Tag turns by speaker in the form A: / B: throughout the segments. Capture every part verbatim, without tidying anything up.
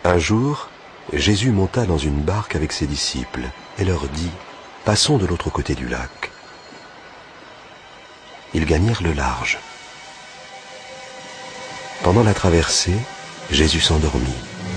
A: Un jour, Jésus monta dans une barque avec ses disciples et leur dit « Passons de l'autre côté du lac ». Ils gagnèrent le large. Pendant la traversée, Jésus s'endormit.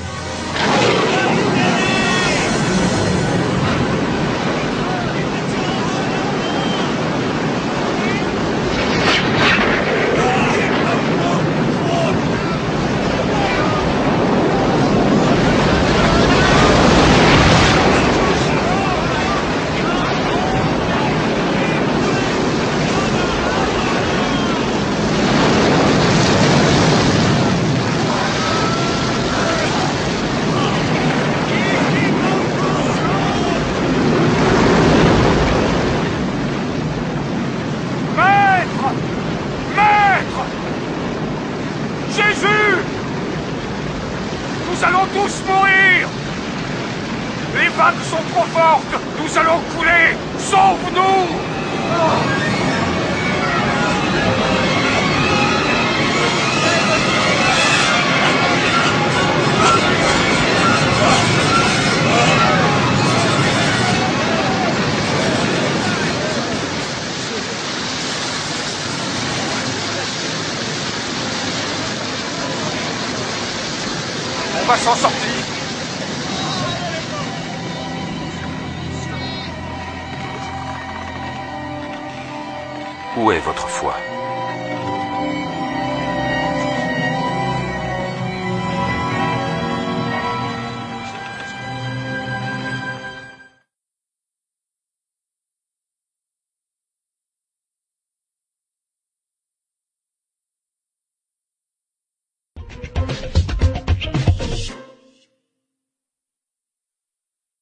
B: Jésus! Nous allons tous mourir! Les vagues sont trop fortes! Nous allons couler! Sauve-nous! On va s'en sortir.
C: Où est votre foi ?